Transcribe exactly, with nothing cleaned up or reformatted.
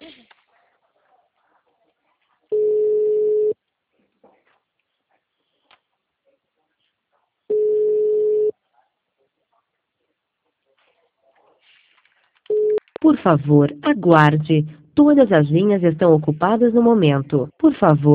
Por favor, aguarde. Todas as linhas estão ocupadas no momento. Por favor.